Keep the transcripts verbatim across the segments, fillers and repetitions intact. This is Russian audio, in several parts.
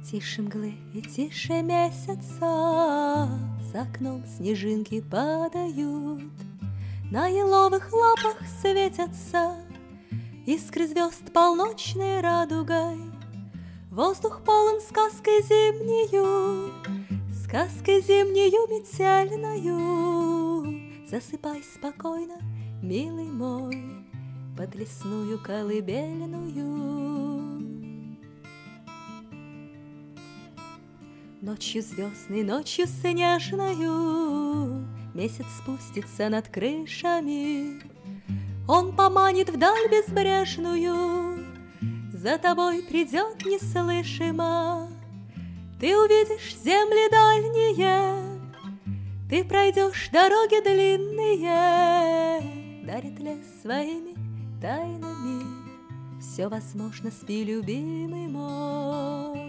Тише мглы и тише месяца, за окном снежинки падают, на еловых лапах светятся искры звезд полночной радугой. Воздух полон сказкой зимнею, сказкой зимнею метельною. Засыпай спокойно, милый мой, под лесную колыбельную. Ночью звездной, ночью снежною месяц спустится над крышами. Он поманит вдаль безбрежную, за тобой придет неслышимо. Ты увидишь земли дальние, ты пройдешь дороги длинные. Дарит лес своими тайнами, все возможно, спи, любимый мой.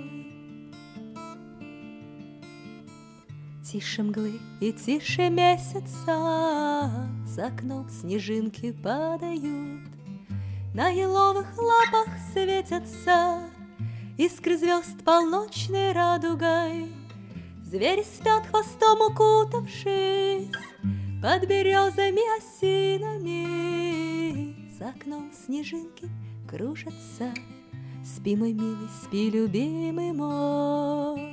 Тише мглы и тише месяца, за окном снежинки падают, на еловых лапах светятся искры звезд полночной радугой. Звери спят хвостом укутавшись под березами осинами. За окном снежинки кружатся. Спи, мой милый, спи, любимый мой.